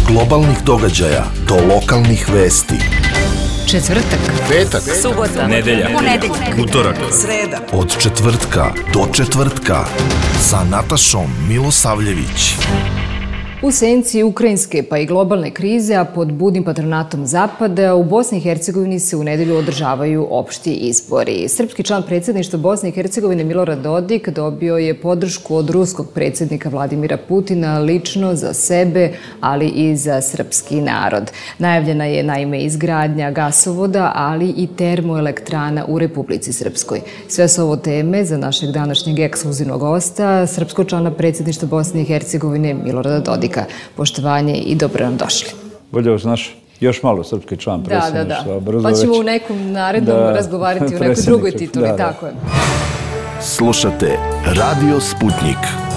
globalnih događaja do lokalnih vesti. Četvrtak, petak, subota, nedelja, utorak, sreda. Od četvrtka do četvrtka sa Natašom Milosavljević. U senci ukrajinske pa i globalne krize, a pod budnim patronatom Zapada, u Bosni i Hercegovini se u nedelju održavaju opšti izbori. Srpski član predsjedništva Bosne i Hercegovine Milorad Dodik dobio je podršku od ruskog predsjednika Vladimira Putina lično za sebe, ali i za srpski narod. Najavljena je naime izgradnja gasovoda, ali i termoelektrana u Republici Srpskoj. Sve su ovo teme za našeg današnjeg ekskluzivnog gosta, srpskog člana predsjedništva Bosne i Hercegovine Milorada Dodika. Poštovanje i dobro nam došli. Bolje vas naš još malo srpski član predsjedništva. Da. Pa ćemo u nekom narednom razgovarati o nekoj drugoj tituli, tako je. Slušate Radio Sputnik.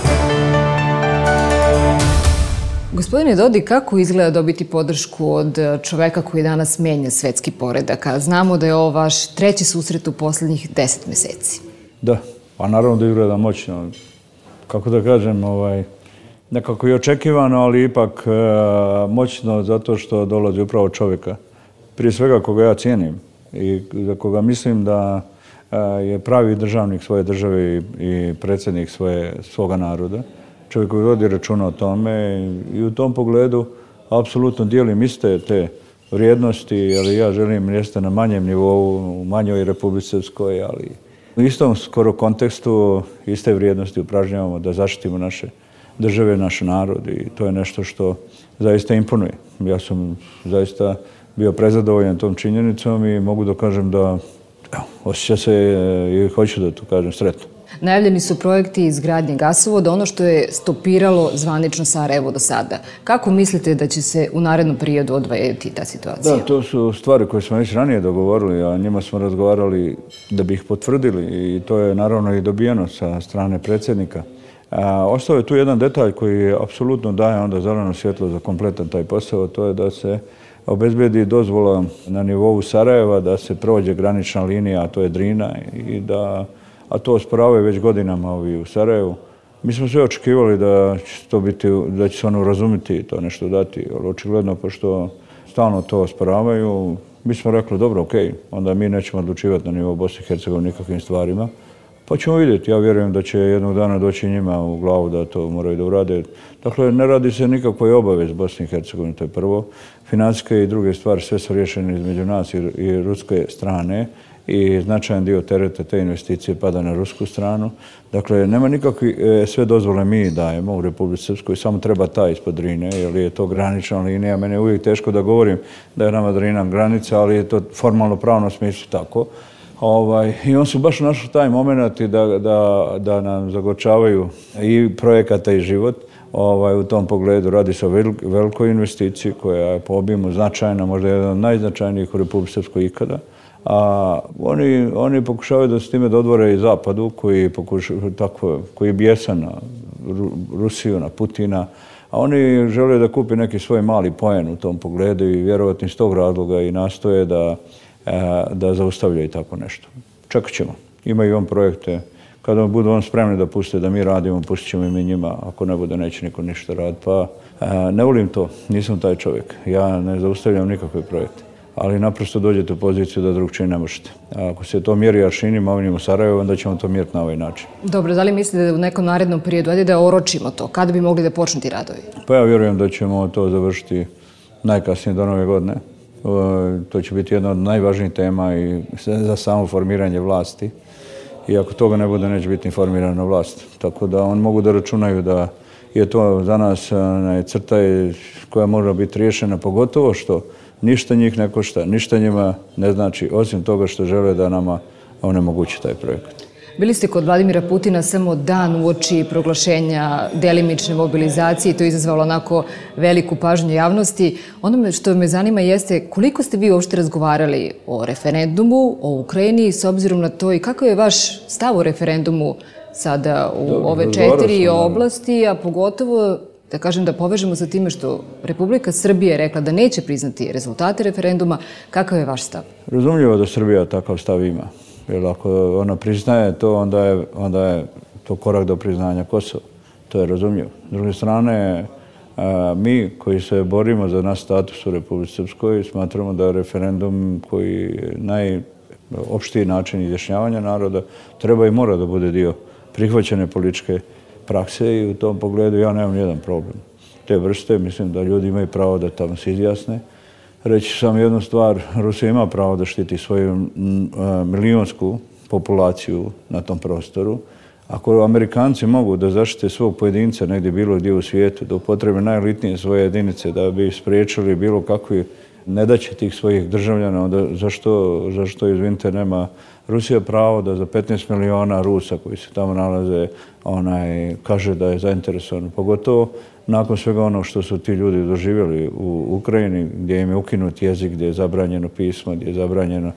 Gospodine Dodik, kako izgleda dobiti podršku od čoveka koji danas menja svetski poredak? Znamo da je ovo vaš treći susret u posljednjih 10 meseci. Da, pa naravno da izgleda moćno. Kako da kažem, nekako i očekivano, ali ipak moćno zato što dolazi upravo čovjeka. Prije svega koga ja cijenim i za koga mislim da je pravi državnik svoje države i predsjednik svoga naroda. Čovjek koji vodi računa o tome i u tom pogledu apsolutno dijelim iste te vrijednosti, ali ja želim mjesta na manjem nivou, u manjoj Republici Srpskoj, ali u istom skoro kontekstu iste vrijednosti upražnjavamo da zaštitimo naše države, naš narod i to je nešto što zaista imponuje. Ja sam zaista bio prezadovoljan tom činjenicom i mogu da kažem da osjeća se i hoću da to kažem sretno. Najavljeni su projekti izgradnje gasovoda, ono što je stopiralo zvanično Sarajevo do sada. Kako mislite da će se u narednom periodu odvijati ta situacija? Da, to su stvari koje smo već ranije dogovorili, a njima smo razgovarali da bi ih potvrdili i to je naravno i dobijeno sa strane predsjednika. Ostao je tu jedan detalj koji apsolutno daje onda zeleno svjetlo za kompletan taj posao, to je da se obezbedi dozvola na nivou Sarajeva, da se prođe granična linija, a to je Drina, a to osporavaju već godinama ovi u Sarajevu. Mi smo sve očekivali da će se ono razumjeti i to nešto dati, ali očigledno, pošto stalno to osporavaju, mi smo rekli, dobro, okej, onda mi nećemo odlučivati na nivou Bosne i Hercegovine nikakvim stvarima. Pa ćemo vidjeti, ja vjerujem da će jednog dana doći njima u glavu da to moraju da urade. Dakle, ne radi se nikakvoj obavez Bosne i Hercegovine, to je prvo. Financijske i druge stvari sve su rješene između nas i ruske strane i značajan dio tereta te investicije pada na rusku stranu. Dakle, nema nikakvi, sve dozvole mi dajemo u Republici Srpskoj, samo treba ta ispod Drine, jer je to granična linija. Mene je uvijek teško da govorim da je nama Drina granica, ali je to formalno pravno smislu tako. I on su baš našli taj moment da nam zagorčavaju i projekata i život. U tom pogledu radi se o velikoj investiciji koja je po obimu značajna, možda jedan od najznačajnijih u Republici Srpskoj ikada. A oni pokušavaju da se time dodvore i Zapadu koji je bijesan na Rusiju, na Putina. A oni žele da kupi neki svoj mali poen u tom pogledu i vjerovatno iz tog razloga i nastoje da zaustavljaju tako nešto. Čekat ćemo. Imaju on projekte. Kada budu on spremni da puste da mi radimo, pustit ćemo i mi njima. Ako ne bude, neće niko ništa raditi. Pa ne volim to. Nisam taj čovjek. Ja ne zaustavljam nikakve projekte. Ali naprosto dođete u poziciju da drugčije ne možete. Ako se to mjeri aršinima ovdje u Sarajevu, onda ćemo to mjeriti na ovaj način. Dobro, da li mislite da u nekom narednom periodu, ajde da oročimo to, kada bi mogli da počnu ti radovi? Pa ja vjerujem da ćemo to završiti najkasnije do nove godine. To će biti jedna od najvažnijih tema i za samo formiranje vlasti. I ako toga ne bude, neće biti informirana vlast. Tako da oni mogu da računaju da je to za nas crta koja mora biti riješena, pogotovo što ništa njih ne košta, ništa njima ne znači, osim toga što žele da nama onemogući taj projekat. Bili ste kod Vladimira Putina samo dan uoči proglašenja delimične mobilizacije i to je izazvalo onako veliku pažnju javnosti. Ono što me zanima jeste koliko ste vi uopšte razgovarali o referendumu, o Ukrajini s obzirom na to i kakav je vaš stav o referendumu sada u ove 4 oblasti, a pogotovo da kažem da povežemo sa time što Republika Srbija je rekla da neće priznati rezultate referenduma. Kakav je vaš stav? Razumljivo da Srbija takav stav ima. Jer ako ona priznaje to, onda je to korak do priznanja Kosova. To je razumljivo. S druge strane, Mi koji se borimo za naš status u Republici Srpskoj smatramo da referendum koji je najopštiji način izjašnjavanja naroda treba i mora da bude dio prihvaćene političke prakse i u tom pogledu ja nemam nijedan problem te vrste. Mislim da ljudi imaju pravo da tamo se izjasne. Reći sam jednu stvar, Rusija ima pravo da štiti svoju milionsku populaciju na tom prostoru. Ako Amerikanci mogu da zaštite svog pojedinca negdje bilo gdje u svijetu, da upotrebe najelitnije svoje jedinice da bi spriječili bilo kakvi nedaće tih svojih državljana, onda zašto izvinite, nema Rusija pravo da za 15 miliona Rusa koji se tamo nalaze kaže da je zainteresovan. Pogotovo nakon svega ono što su ti ljudi doživjeli u Ukrajini, gdje im je ukinut jezik, gdje je zabranjeno pismo, gdje je zabranjeno,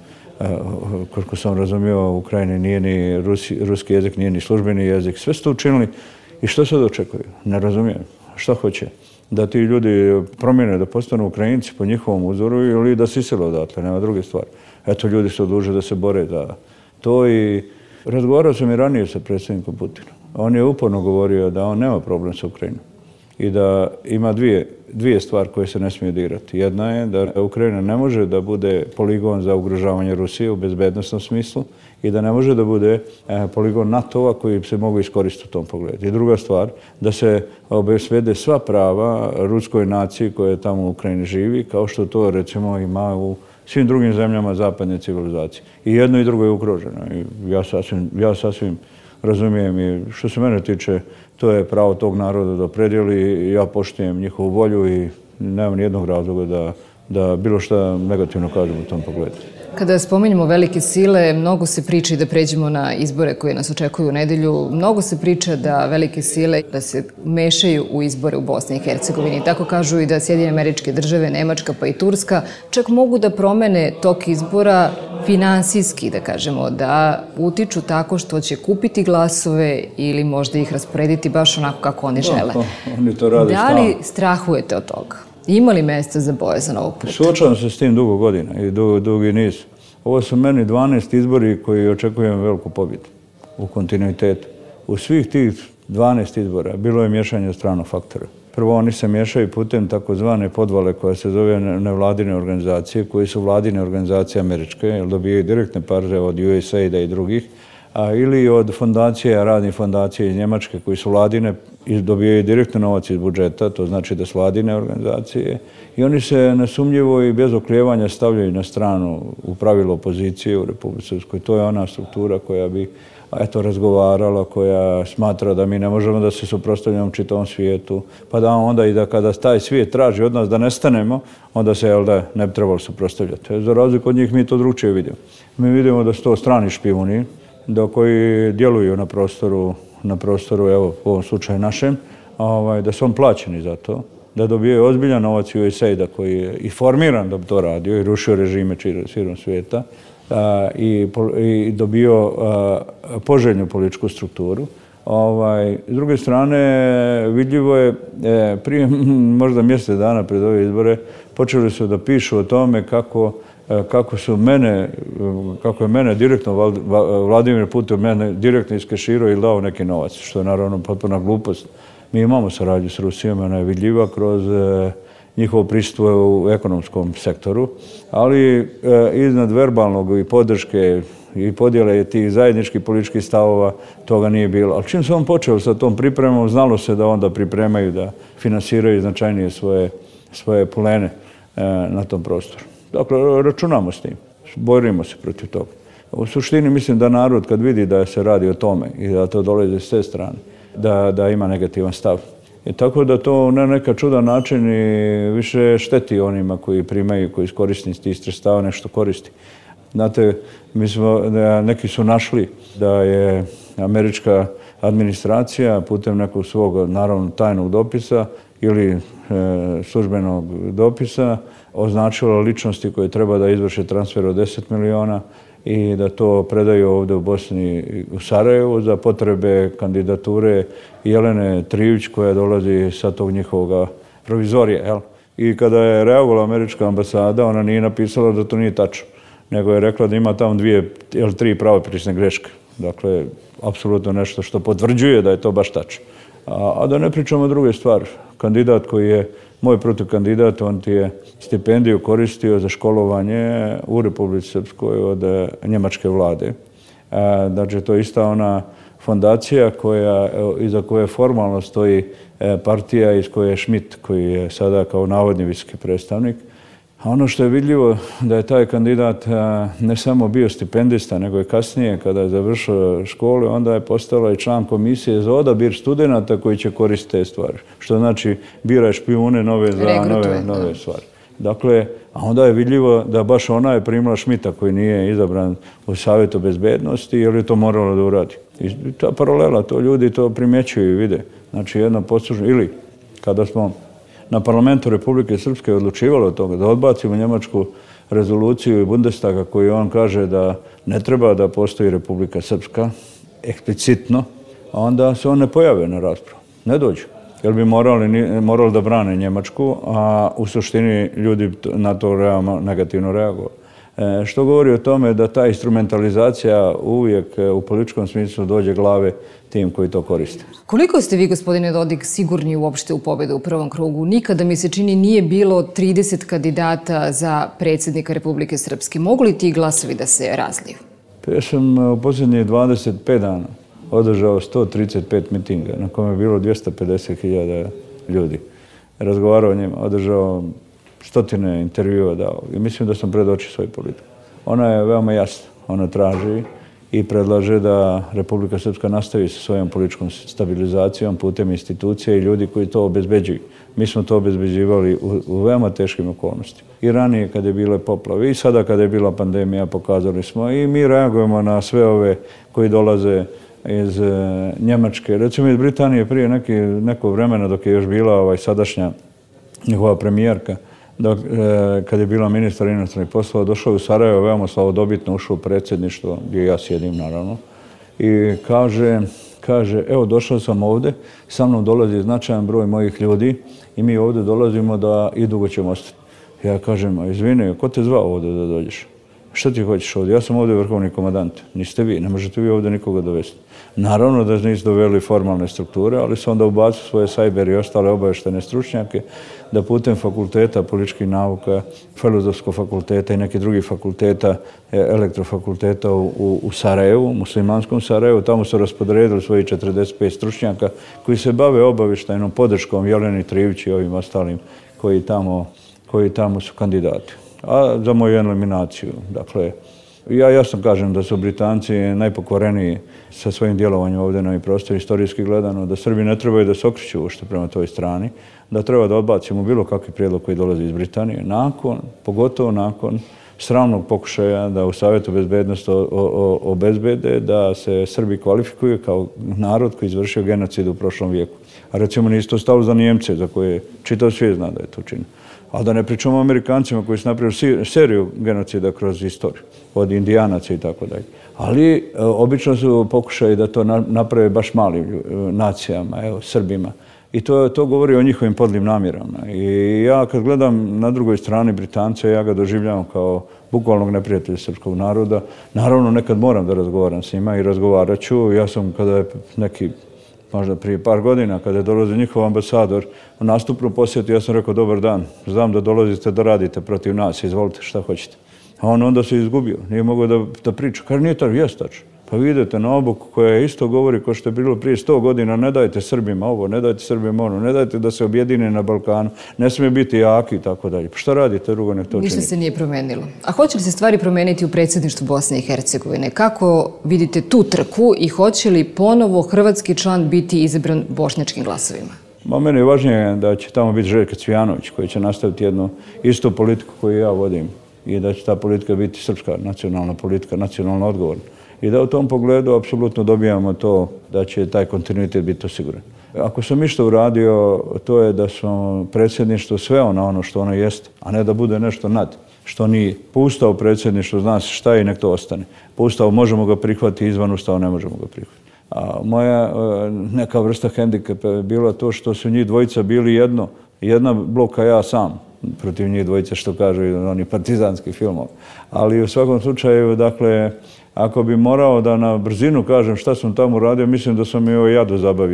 koliko sam razumio, u Ukrajini nije ni ruski jezik, nije ni službeni jezik. Sve su to učinili i što sad očekuju? Ne razumijem. Šta hoće? Da ti ljudi promijene, da postanu Ukrajinci po njihovom uzoru ili da se isele odatle, nema druge stvari. Eto, ljudi su odlučili da se bore za to i razgovarao sam i ranije sa predsjednikom Putinom. On je uporno govorio da on nema problem sa Ukrajinom i da ima dvije stvari koje se ne smije dirati. Jedna je da Ukrajina ne može da bude poligon za ugrožavanje Rusije u bezbednosnom smislu i da ne može da bude poligon NATO-a koji se mogu iskoristiti u tom pogledu. I druga stvar, da se obezbede sva prava ruskoj naciji koja tamo u Ukrajini živi, kao što to recimo ima u svim drugim zemljama zapadne civilizacije. I jedno i drugo je ugroženo. I ja sasvim razumijem i što se mene tiče, to je pravo tog naroda da opredijeli i ja poštujem njihovu volju i nemam nijednog razloga da bilo šta negativno kažem u tom pogledu. Kada spominjemo velike sile, mnogo se priča i da pređemo na izbore koje nas očekuju u nedelju. Mnogo se priča da velike sile da se mešaju u izbore u Bosni i Hercegovini. Tako kažu i da Sjedinjene Američke Države, Nemačka pa i Turska čak mogu da promene tok izbora finansijski, da kažemo, da utiču tako što će kupiti glasove ili možda ih rasporediti baš onako kako oni žele. Oni to rade da li strahujete od toga? Ima li mjesta za bojazan ovog puta? Suočavam se s tim dugo godina i dugi niz. Ovo su meni 12 izbori koji očekujem veliku pobjedu u kontinuitetu. U svih tih 12 izbora bilo je miješanje stranog faktora. Prvo, oni se miješaju putem takozvane podvale koja se zove nevladine organizacije, koji su vladine organizacije američke, jer dobijaju direktne pare od USAID-a i drugih, ili od fondacija, radnih fondacija iz Njemačke koji su vladine i dobijaju direktno novac iz budžeta, to znači da su vladine organizacije. I oni se nesumnjivo i bez oklijevanja stavljaju na stranu u pravilu opozicije u Republici Srpskoj. To je ona struktura koja bi razgovarala, koja smatra da mi ne možemo da se suprotstavljamo čitavom svijetu, pa da onda i da kada taj svijet traži od nas da nestanemo, onda se ne bi trebalo suprotstavljati. Za razliku od njih mi to drugčije vidimo. Mi vidimo da su to strani špijuni, koji djeluju na prostoru, evo u ovom slučaju našem, da su on plaćeni za to, da dobijaju ozbiljan novac USAID-a koji je i formiran da bi to radio i rušio režime širom svijeta i dobio poželjnu političku strukturu. S druge strane, vidljivo je, prije možda mjesec dana pred ove izbore, počeli su da pišu o tome kako je mene direktno, Vladimir Putin mene direktno iskeširao i dao neki novac, što je naravno potpuna glupost. Mi imamo saradnju s Rusijom, ona je vidljiva kroz njihovo prisustvo u ekonomskom sektoru, ali iznad verbalnog i podrške i podjele tih zajedničkih političkih stavova toga nije bilo. Ali čim se on počeo sa tom pripremom, znalo se da onda pripremaju da finansiraju značajnije svoje polene na tom prostoru. Dakle, računamo s tim, borimo se protiv toga. U suštini mislim da narod kad vidi da se radi o tome i da to dolazi s te strane, da ima negativan stav. I tako da to na neka čudan način i više šteti onima koji primaju, koji korisnici tih sredstava nešto koristi. Znate, neki su našli da je američka administracija putem nekog svog, naravno, tajnog dopisa ili službenog dopisa označila ličnosti koje treba da izvrše transfer od 10 miliona i da to predaju ovdje u Bosni, u Sarajevu, za potrebe kandidature Jelene Trivić koja dolazi sa tog njihovog provizorija. I kada je reagovala američka ambasada, ona nije napisala da to nije tačno, nego je rekla da ima tamo 2 ili 3 pravopisne greške. Dakle, apsolutno nešto što potvrđuje da je to baš tačno. A da ne pričamo druge stvari. Kandidat koji je moj protukandidat, on ti je stipendiju koristio za školovanje u Republici Srpskoj od njemačke vlade. Znači, to je ista ona fondacija iza koje formalno stoji partija iz koje je Schmidt, koji je sada kao navodni visoki predstavnik. A ono što je vidljivo da je taj kandidat ne samo bio stipendista, nego i kasnije kada je završio školu, onda je postala i član komisije za odabir studenata koji će koristiti te stvari. Što znači bira špijune nove stvari. Dakle, a onda je vidljivo da baš ona je primila Schmidta koji nije izabran u Savjetu bezbednosti, jer je to moralo da uradi. I ta paralela, to ljudi to primjećuju i vide. Znači, jedno poslušno, ili kada smo na parlamentu Republike Srpske odlučivalo od toga da odbacimo njemačku rezoluciju i Bundestaga koji on kaže da ne treba da postoji Republika Srpska, eksplicitno, a onda se on ne pojave na raspravu. Ne dođu. Jer bi morali da brane Njemačku, a u suštini ljudi na to negativno reagovali. Što govori o tome da ta instrumentalizacija uvijek u političkom smislu dođe glave tim koji to koriste. Koliko ste vi, gospodine Dodik, sigurni uopšte u pobedu u prvom krugu? Nikada, mi se čini, nije bilo 30 kandidata za predsjednika Republike Srpske. Mogu li ti glasovi da se razliju? Ja sam u posljednjih 25 dana održao 135 mitinga na kome je bilo 250.000 ljudi. Razgovarao o njima, održao stotine intervjua dao i mislim da sam predočio svoju politiku. Ona je veoma jasna. Ona traži i predlaže da Republika Srpska nastavi sa svojom političkom stabilizacijom putem institucije i ljudi koji to obezbeđuju. Mi smo to obezbeđivali u veoma teškim okolnostima. I ranije kad je bile poplave i sada kad je bila pandemija pokazali smo i mi reagujemo na sve ove koji dolaze iz Njemačke. Recimo iz Britanije prije neko vremena dok je još bila sadašnja njihova premijerka, kad je bila ministar inostranih poslova, došao je u Sarajevo, veoma slavodobitno ušao u predsjedništvo, gdje ja sjedim naravno, i kaže, evo došao sam ovdje, sa mnom dolazi značajan broj mojih ljudi i mi ovdje dolazimo da i dugo ćemo ostati. Ja kažem, izvini, ko te zvao ovdje da dođeš? Što ti hoćeš ovdje? Ja sam ovdje vrhovni komandant. Niste vi, ne možete vi ovdje nikoga dovesti. Naravno da nisu doveli formalne strukture, ali su onda ubacili svoje sajber i ostale obaveštene stručnjake da putem fakulteta političkih nauka, Filozofskog fakulteta i nekih drugih fakulteta, elektrofakulteta u Sarajevu, muslimanskom Sarajevu, tamo su raspodredili svojih 45 stručnjaka koji se bave obavještajnom podrškom Jeleni Trivić i ovim ostalim koji tamo su kandidati. A za moju eliminaciju. Dakle, ja jasno kažem da su Britanci najpokvareniji sa svojim djelovanjem ovdje na ovim prostoru, istorijski gledano, da Srbi ne trebaju da se okreću uopšte prema toj strani, da treba da odbacimo bilo kakvi prijedlog koji dolazi iz Britanije, pogotovo nakon sramnog pokušaja da u Savjetu bezbednosti obezbede da se Srbi kvalifikuju kao narod koji izvršio genocid u prošlom vijeku. A recimo nije to stalo za Nijemce, za koje čitav svijet zna da je to činio. Ali da ne pričamo o Amerikancima koji su napravili seriju genocida kroz istoriju, od Indijanaca i tako dalje. Ali obično su pokušali da to naprave baš malim nacijama, Srbima. I to govori o njihovim podlim namjerama. I ja kad gledam na drugoj strani Britance, ja ga doživljavam kao bukvalnog neprijatelja srpskog naroda. Naravno, nekad moram da razgovaram s njima i razgovarat ću. Ja sam kada je možda prije par godina, kada je dolazio njihov ambasador u nastupnu posjetu, ja sam rekao, dobar dan, znam da dolazite da radite protiv nas, izvolite šta hoćete. A on onda se izgubio, nije mogao da priča. Kaže, nije to, jest tačno. Pa vidite na obuku koja isto govori kao što je bilo prije 100 godina, ne dajte Srbima ovo, ne dajte Srbima ono, ne dajte da se objedine na Balkanu, ne smije biti jaki i tako dalje. Pa šta radite drugo nek to čini? Ništa se nije promenilo. A hoće li se stvari promeniti u predsjedništvu Bosne i Hercegovine? Kako vidite tu trku i hoće li ponovo hrvatski član biti izabran bošnjačkim glasovima? Meni je važnije da će tamo biti Željko Cvijanović koji će nastaviti jednu istu politiku koju ja vodim i da će ta politika biti srpska nacionalna politika, nacionalno odgovorna. I da u tom pogledu apsolutno dobijamo to da će taj kontinuitet biti osiguran. Ako sam išta uradio, to je da smo predsjedništvo sveo na ono što ono jeste, a ne da bude nešto nad, što nije. Po Ustavu predsjedništvo zna se šta je i nek to ostane. Po Ustavu možemo ga prihvatiti, izvan Ustava ne možemo ga prihvatiti. A moja neka vrsta hendikepa je bila to što su njih dvojica bili jedna bloka ja sam protiv njih dvojica, što kažu oni partizanski filmovi. Ali u svakom slučaju, dakle, ako bi morao da na brzinu kažem šta sam tamo uradio, mislim da sam i ovo jadu zabavio.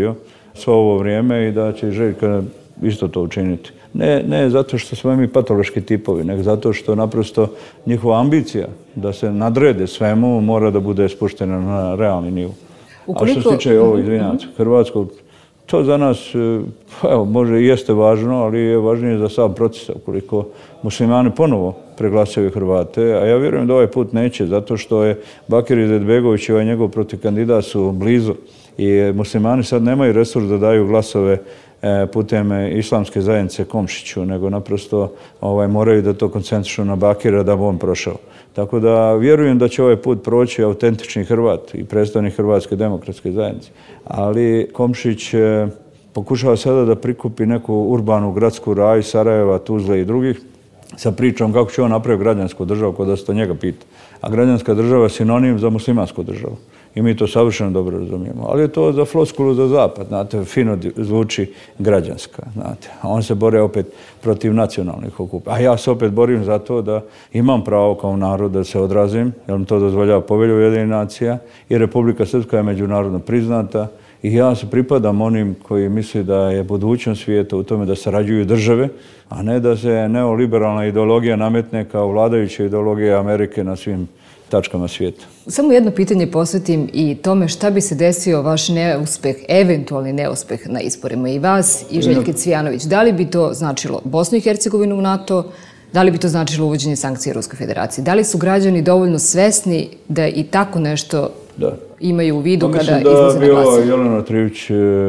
svo ovo vrijeme i da će Željka isto to učiniti. Ne zato što smo mi patološki tipovi, nego zato što naprosto njihova ambicija da se nadrede svemu mora da bude spuštena na realni nivo. A što se tiče ovog, hrvatskog, to za nas, evo, može i jeste važno, ali je važnije za sam proces. Ukoliko muslimani ponovo preglasaju Hrvate, a ja vjerujem da ovaj put neće, zato što je Bakir Izetbegović i ovaj njegov protivkandidat su blizu i muslimani sad nemaju resurs da daju glasove putem islamske zajednice Komšiću, nego naprosto moraju da to koncentrišu na Bakira da bi on prošao. Tako da vjerujem da će ovaj put proći autentični Hrvat i predstavnik Hrvatske demokratske zajednice. Ali Komšić pokušava sada da prikupi neku urbanu gradsku raju Sarajeva, Tuzle i drugih sa pričom kako će on napraviti građansku državu, kod da se to njega pita. A građanska država je sinonim za muslimansku državu. I mi to savršeno dobro razumijemo. Ali je to za floskulu za zapad, znate, fino zvuči građanska, znate. A on se bore opet protiv nacionalnih okupa. A ja se opet borim za to da imam pravo kao narod da se odrazim, jer mi to dozvoljava Povelja Ujedinjenih nacija i Republika Srpska je međunarodno priznata i ja se pripadam onim koji misli da je budućnost svijeta u tome da sarađuju države, a ne da se neoliberalna ideologija nametne kao vladajuća ideologija Amerike na svim tačkama svijeta. Samo jedno pitanje posvetim i tome šta bi se desio vaš neuspeh, eventualni neuspeh na izborima i vas i Željke Cvijanović. Da li bi to značilo Bosnu i Hercegovinu u NATO, da li bi to značilo uvođenje sankcija Ruskoj federaciji? Da li su građani dovoljno svesni da i tako nešto imaju u vidu kada izlaze na glasanje? Mislim da bi Jelena Trivić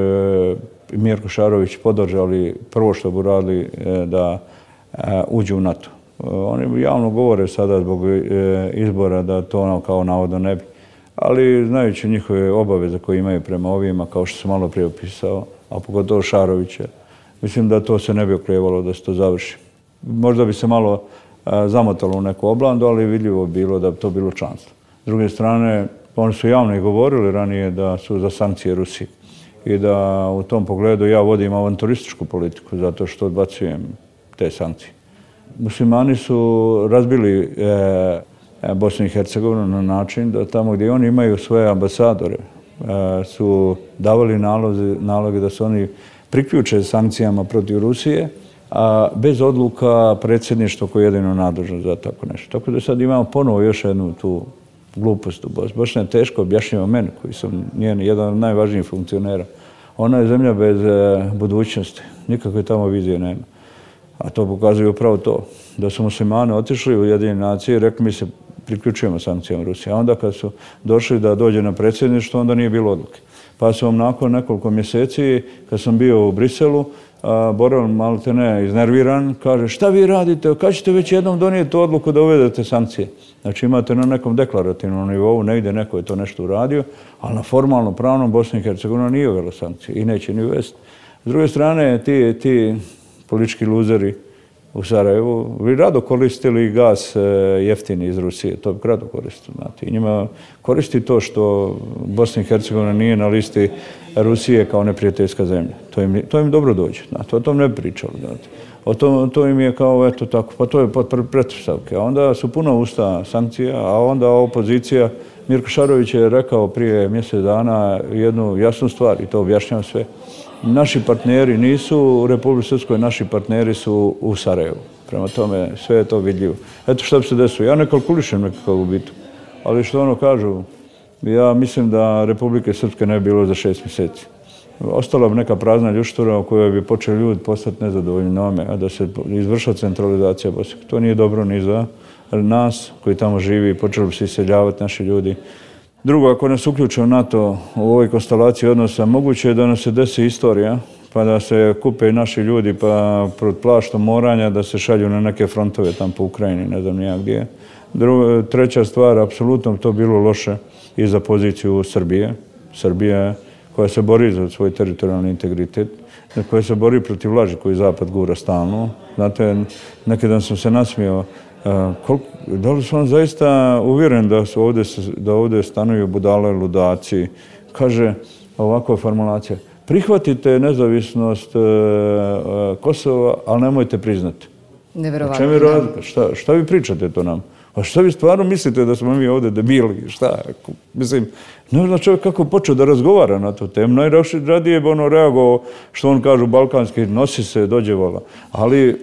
i Mirko Šarović podržali prvo što bi uradili da uđu u NATO. Oni javno govore sada zbog izbora da to ono kao navodno ne bi. Ali znajući njihove obaveze koje imaju prema ovima, kao što sam malo prije opisao, a pogotovo Šarovića, mislim da to se ne bi oklijevalo da se to završi. Možda bi se malo zamotalo u neku oblandu, ali vidljivo bilo da bi to bilo članstvo. S druge strane, oni su javno i govorili ranije da su za sankcije Rusije i da u tom pogledu ja vodim avanturističku politiku zato što odbacujem te sankcije. Muslimani su razbili Bosnu i Hercegovinu na način da tamo gdje oni imaju svoje ambasadore su davali naloge da se oni priključe sankcijama protiv Rusije, a bez odluka predsjedništva koje je jedino nadležno za tako nešto. Tako da sad imamo ponovo još jednu tu glupost u Bosni. Bosna je teško objašnjava meni, koji sam njen jedan od najvažnijih funkcionera. Ona je zemlja bez budućnosti. Nikakve tamo vizije nema. A to pokazuje upravo to. Da su muslimani otišli u Ujedinjene nacije i rekli mi se priključujemo sankcijama Rusije. A onda kad su došli da dođe na predsjedništvo, onda nije bilo odluke. Pa sam nakon nekoliko mjeseci, kad sam bio u Briselu, Borel maltene iznerviran, kaže šta vi radite, kad ćete već jednom donijeti odluku da uvedete sankcije? Znači imate na nekom deklarativnom nivou, negdje neko je to nešto uradio, ali na formalno pravnom Bosna i Hercegovina nije uvela sankcije i neće ni uvesti. S druge strane, ti politički luzeri u Sarajevu bi rado koristili gas jeftini iz Rusije, to bi rado koristili. I njima koristi to što Bosna i Hercegovina nije na listi Rusije kao neprijateljska zemlja. To im dobro dođe. O tom ne bi pričali. To im je kao eto tako, pa to je pretpostavke. A onda su puno usta sankcija, a onda opozicija, Mirko Šarović je rekao prije mjesec dana jednu jasnu stvar i to objašnjam sve. Naši partneri nisu u Republici Srpskoj, naši partneri su u Sarajevu. Prema tome, sve je to vidljivo. Eto što bi se desilo. Ja ne kalkulišem nekakav gubitak, ali što ono kažu, ja mislim da Republike Srpske ne bi bilo za 6 mjeseci. Ostala bi neka prazna ljuštura u kojoj bi počeli ljudi postati nezadovoljni njome, a da se izvrša centralizacija Bosne. To nije dobro ni za nas koji tamo živi i počeli bi se iseljavati naši ljudi. Drugo, ako nas uključe u NATO u ovoj konstelaciji odnosa, moguće je da nam se desi istorija, pa da se kupe naši ljudi pa pod plaštom moranja da se šalju na neke frontove tamo po Ukrajini, ne znam nijak gdje. Treća stvar, apsolutno to bilo loše i za poziciju Srbije. Srbija koja se bori za svoj teritorijalni integritet, koja se bori protiv laži koju Zapad gura stalno. Znate, neki dan sam se nasmijao, da li su on zaista uvjeren da ovdje stanuju budale, ludaci? Kaže ovakva formulacija, prihvatite nezavisnost Kosova, ali nemojte priznati. Neverovatno. Čemu je razlika? Šta vi pričate to nam? A što vi stvarno mislite da smo mi ovdje debili? Šta? Mislim, ne zna čovjek kako počeo da razgovara na tu temu. Najradije bi ono reagovao, što on kažu balkanski, nosi se, dođe vola. Ali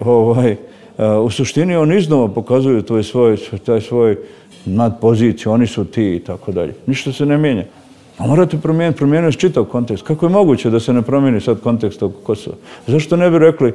u suštini on iznova pokazuje taj svoj nadpoziciju, oni su ti i tako dalje. Ništa se ne mijenja. A morate promijeniti čitav kontekst. Kako je moguće da se ne promijeni sad kontekst oko Kosova? Zašto ne bi rekli,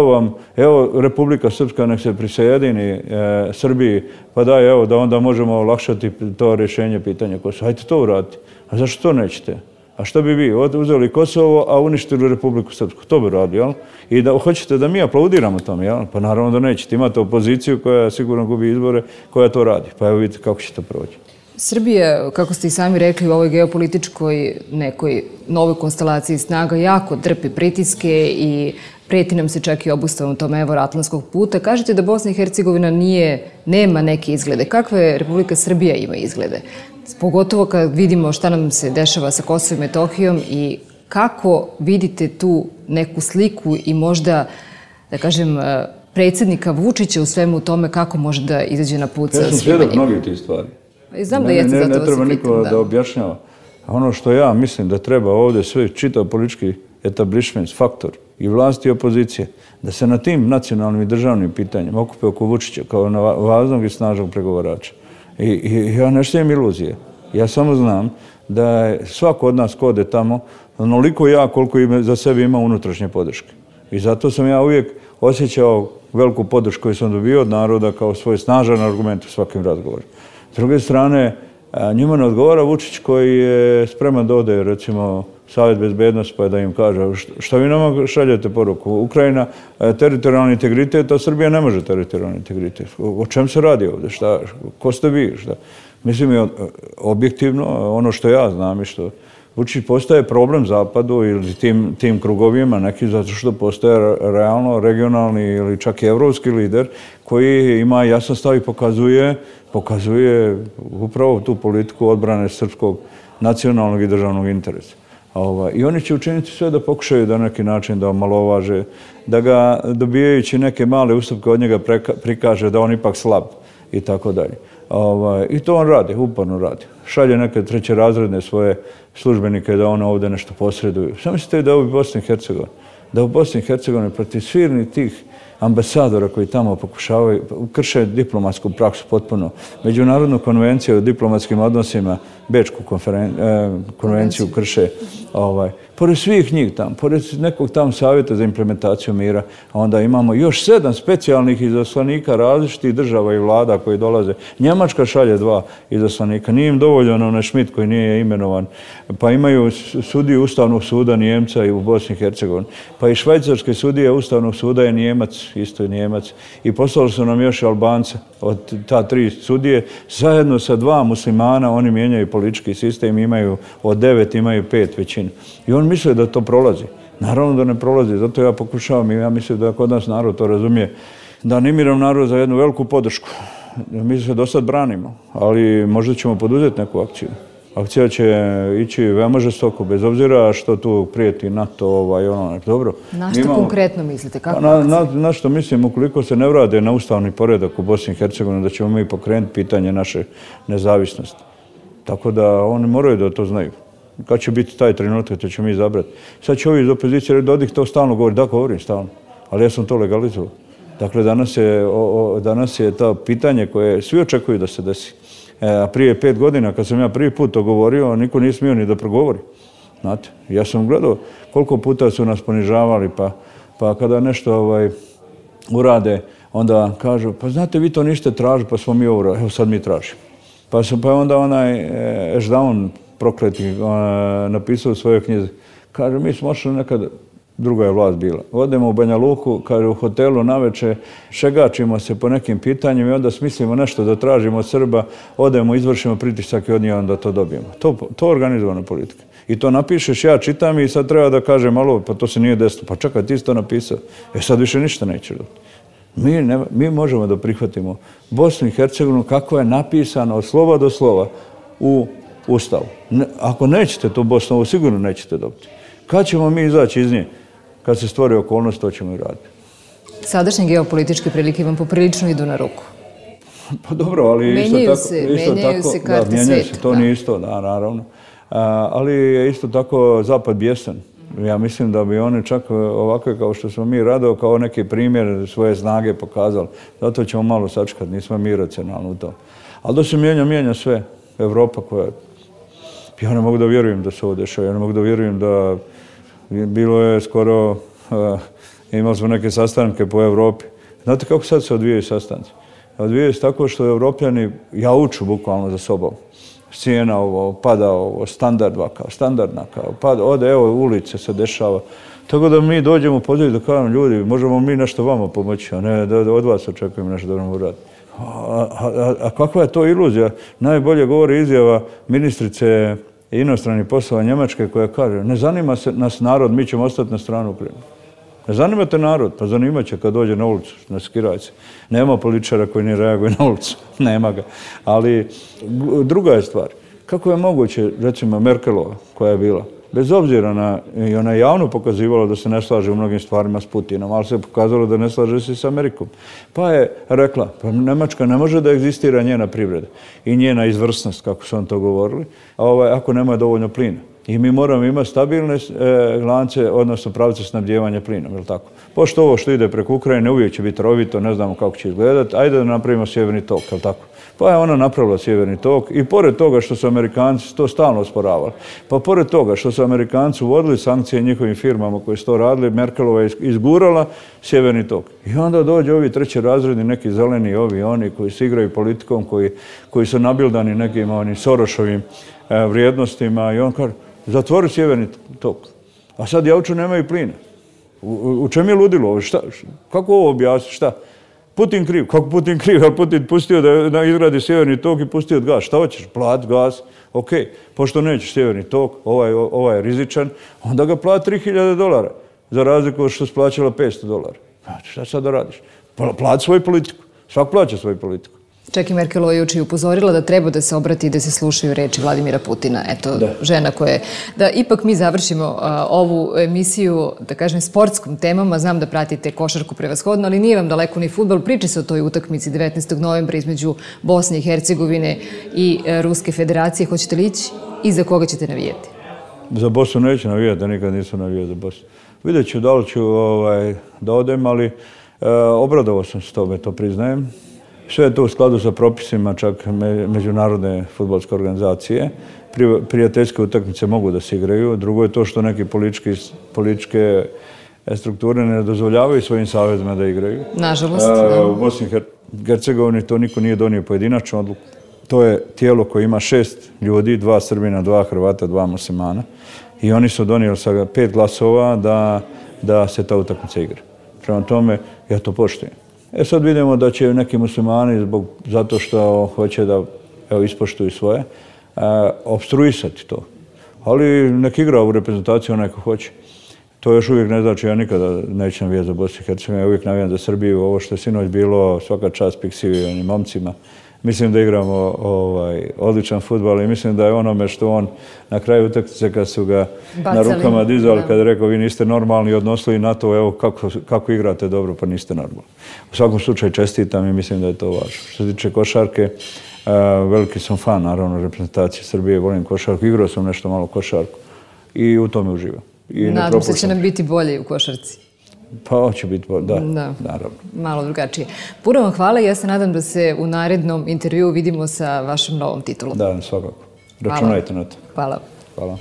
evo Republika Srpska nek se prisjedini Srbiji, pa daj, evo, da onda možemo olakšati to rješenje pitanja Kosova. Hajde to uraditi. A zašto to nećete? A što bi vi uzeli Kosovo, a uništili Republiku Srpsku? To bi radili, jel? I da hoćete da mi aplaudiramo tome, jel? Pa naravno da nećete. Imate opoziciju koja sigurno gubi izbore, koja to radi. Pa evo vidite kako će to proći. Srbija, kako ste i sami rekli, u ovoj geopolitičkoj nekoj novoj konstelaciji snaga jako trpi pritiske i preti nam se čak i obustavom tom evroatlantskog puta. Kažete da Bosna i Hercegovina nema neke izglede. Kakve Republika Srbija ima izglede? Pogotovo kad vidimo šta nam se dešava sa Kosovom i Metohijom i kako vidite tu neku sliku i možda, da kažem, predsjednika Vučića u svemu tome kako može da izađe na put sa svima njima. Ja sam svjedok mnogih tih stvari. Znam da jeste, zato vas pitam. Ne treba niko da objašnjava. Ono što ja mislim da treba ovdje sve čitav politički establishment, faktor i vlast i opozicije, da se na tim nacionalnim i državnim pitanjima okupe oko Vučića kao na važnog i snažnog pregovarača. I ja ne štijem iluzije. Ja samo znam da je svako od nas ko ode tamo onoliko jak koliko za sebe ima unutrašnje podrške. I zato sam ja uvijek osjećao veliku podršku koju sam dobio od naroda kao svoj snažan argument u svakim razgovorima. S druge strane, njima ne odgovara Vučić koji je spreman da ode, recimo, Savjet bezbednosti pa da im kaže što vi nama šaljete poruku. Ukrajina teritorijalni integritet, a Srbija ne može teritorijalni integritet. O čem se radi ovdje? Ko ste vi? Mislim, objektivno, ono što ja znam i što Vučić postaje problem Zapadu ili tim krugovima neki zato što postaje realno regionalni ili čak i evropski lider koji ima jasan stav i pokazuje upravo tu politiku odbrane srpskog nacionalnog i državnog interesa. I oni će učiniti sve da pokušaju da na neki način da omalovaže, da ga dobijajući neke male ustupke od njega prikaže da on ipak slab i tako dalje. I to on radi, uporno radi. Šalje neke trećerazredne svoje službenike da ono ovdje nešto posreduju. Samo mislite da u Bosni i Hercegovini, da u Bosni i Hercegovini protiv svirnih tih ambasadora koji tamo pokušavaju, krše diplomatsku praksu potpuno, Međunarodnu konvenciju o diplomatskim odnosima, Bečku konvenciju krše. Pored svih njih tamo, pored nekog tamo savjeta za implementaciju mira, onda imamo još 7 specijalnih izaslanika različitih država i vlada koji dolaze. Njemačka šalje 2 izaslanika, nije im dovoljan onaj Schmidt koji nije imenovan, pa imaju sudiju Ustavnog suda Nijemca i u Bosni i Hercegovini, pa i švajcarske sudije Ustavnog suda je Nijemac, isto je Nijemac, i poslali su nam još Albance od ta 3 sudije, zajedno sa 2 muslimana, oni mijenjaju politički sistem, od 9 imaju 5 većinu. I on misle da to prolazi. Naravno da ne prolazi, zato ja pokušavam i ja mislim da kod nas narod to razumije, da animiram narod za jednu veliku podršku. Mi se do sad branimo, ali možda ćemo poduzeti neku akciju. Akcija će ići veoma žestoko, bez obzira što tu prijeti NATO, dobro. Na što konkretno mislite? Na što mislim, ukoliko se ne vrade na ustavni poredak u Bosni i Hercegovini, da ćemo mi pokrenuti pitanje naše nezavisnosti. Tako da oni moraju da to znaju. Kad će biti taj trenutak, to ćemo mi izabrati. Sad će ovi iz opozicije reći, Dodik to stalno govori. Da, govorim stalno, ali ja sam to legalizovao. Dakle, danas je to pitanje koje svi očekuju da se desi. Prije 5 godina, kad sam ja prvi put to govorio, niko nije smio ni da progovori. Znate, ja sam gledao koliko puta su nas ponižavali, pa kada nešto urade, onda kažu, pa znate, vi to niste tražili, pa smo mi ovo, evo sad mi tražimo. Pa je onda onaj Ešdaun prokleti napisao u svojoj knjizi, kaže, mi smo ošli nekad, druga je vlast bila. Odemo u Banja Luku, kaže, u hotelu naveče, šegačimo se po nekim pitanjima i onda smislimo nešto da tražimo od Srba, odemo, izvršimo pritisak i od njih onda to dobijemo. To je organizovana politika. I to napišeš, ja čitam i sad treba da kažem, alo, pa to se nije desilo. Pa čekaj, ti si to napisao. Sad više ništa neće dobiti. Mi možemo da prihvatimo Bosnu i Hercegovinu kako je napisano od slova do slova u Ustavu. Ako nećete tu Bosnu, ovo sigurno nećete dobiti. Kad ćemo mi izaći iz nje? Kad se stvori okolnost, to ćemo i raditi. Sadašnje geopolitičke prilike vam poprilično idu na ruku. Pa dobro, ali menjaju se karte sveta. To nije isto, da, naravno. Ali je isto tako Zapad bijesan. Ja mislim da bi oni čak ovakve kao što smo mi rado, kao neki primjer svoje snage pokazali. Zato ćemo malo sačekati, nismo mi racionalni u to. Ali da se mijenja sve. Evropa koja... Ja ne mogu da vjerujem da se ovo dešava, ja ne mogu da vjerujem da bilo je skoro... Imali smo neke sastanke po Evropi. Znate kako sad se odvijaju sastanci? Odvijaju se tako što Evropljani jauču bukvalno za sobom. Cijena ovo, pada ovo, standardna kao, pada, ode, evo, ulice se dešava. Tako da mi dođemo poziviti da kažemo, ljudi, možemo mi nešto vama pomoći, a ne da od vas očekujemo nešto da nam uradi. A kakva je to iluzija? Najbolje govori izjava ministrice inostranih poslova Njemačke koja kaže, ne zanima se nas narod, mi ćemo ostati na stranu Ukrajine. Ne zanima te narod, pa zanimat će kad dođe na ulicu, na skirajce. Nema političara koji ne reaguje na ulicu, nema ga. Ali druga je stvar, kako je moguće, recimo Merkelova koja je bila, bez obzira na, i ona je javno pokazivala da se ne slaže u mnogim stvarima s Putinom, ali se pokazalo da ne slaže se s Amerikom. Pa je rekla, pa Njemačka ne može da egzistira njena privreda i njena izvrsnost, kako su on to govorili, ako nema dovoljno plina. I mi moramo imati stabilne lance, odnosno pravce snabdijevanja plinom, je li tako? Pošto ovo što ide preko Ukrajine uvijek će biti rovito, ne znamo kako će izgledati, ajde da napravimo sjeverni tok, je li tako? Pa je ona napravila sjeverni tok i pored toga što su Amerikanci to stalno osporavali, pa pored toga što su Amerikanci uvodili sankcije njihovim firmama koji su to radili, Merkelova je izgurala sjeverni tok. I onda dođe ovi trećerazredni, neki zeleni, ovi oni koji se igraju politikom, koji su nabildani nekim onim Sorošovim vrijednostima i on kaže, zatvori sjeverni tok. A sad jauču nemaju plina. U čem je ludilo ovo? Kako ovo objasniti? Šta? Putin kriv. Kako Putin kriv? Ali Putin pustio da izgradi sjeverni tok i pustio gas. Šta hoćeš? Plat, gas. Ok. Pošto nećeš sjeverni tok, ovaj je rizičan, onda ga plati $3.000 za razliku što si plaćala $500. Šta sad da radiš? Plati svoju politiku. Svak plaća svoju politiku. Čak i Merkelova je juče upozorila da treba da se obrati i da se slušaju reči Vladimira Putina. Eto, žena koja je... Da ipak mi završimo ovu emisiju, da kažem, sportskom temama. Znam da pratite košarku prevashodno, ali nije vam daleko ni fudbal. Priča se o toj utakmici 19. novembra između Bosne i Hercegovine i Ruske federacije. Hoćete li ići i za koga ćete navijati? Za Bosnu neću navijati, nikad nisam navijao za Bosnu. Vidjet ću da li ću da odem, ali obradovao sam se tome, to priznajem. Sve je to u skladu sa propisima čak međunarodne fudbalske organizacije. Prijateljske utakmice mogu da se igraju. Drugo je to što neke političke strukture ne dozvoljavaju svojim savezima da igraju. Nažalost. U Bosni i Hercegovini to niko nije donio pojedinačnu odluku. To je tijelo koje ima 6 ljudi, 2 Srbina, 2 Hrvata, 2 Muslimana. I oni su donijeli sa 5 glasova da se ta utakmica igra. Prema tome, ja to poštujem. Sad vidimo da će neki muslimani, zato što hoće da ispoštuju svoje, obstruisati to. Ali nek igra u reprezentaciju onaj ko hoće. To još uvijek ne znači, ja nikada neću navijati za Bosnu i Hercegovinu, ja uvijek navijam za Srbiju. Ovo što je sinoć bilo, svaka čast Piksiju i onim momcima. Mislim da igramo odličan fudbal i mislim da je onome što on na kraju utakmice kad su ga na rukama dizali, kad je rekao vi niste normalni, odnosili na to, evo kako igrate dobro, pa niste normalni. U svakom slučaju čestitam i mislim da je to važno. Što se tiče košarke, veliki sam fan, naravno, reprezentacije Srbije, volim košarku, igrao sam nešto malo košarku i u tome uživam. Nadam se će nam biti bolje u košarci. Pa hoće biti bolje, da, naravno. Malo drugačije. Puno vam hvala i ja se nadam da se u narednom intervjuu vidimo sa vašom novom titulom. Da, svakako. Računajte na to. Hvala. Hvala.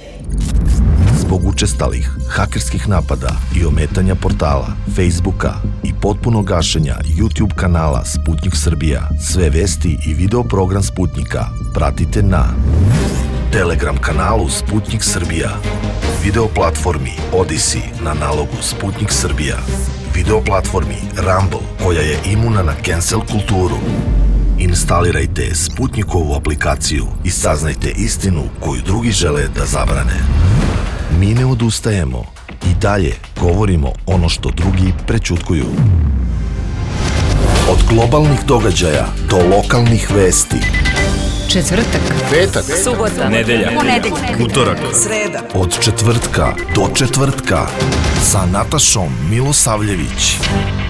Zbog učestalih hakerskih napada i ometanja portala, Facebooka i potpunog gašenja YouTube kanala Sputnik Srbija, sve vesti i video program Sputnika pratite na Telegram kanalu Sputnik Srbija, video platformi Odyssey na nalogu Sputnik Srbija, video platformi Rumble koja je imuna na cancel kulturu. Instalirajte Sputnikovu aplikaciju i saznajte istinu koju drugi žele da zabrane. Mi ne odustajemo i dalje govorimo ono što drugi prećutkuju. Od globalnih događaja do lokalnih vesti. Četvrtak, Petak, subota, nedelja, utorak, sreda. od četvrtka do četvrtka sa Natašom Milosavljević.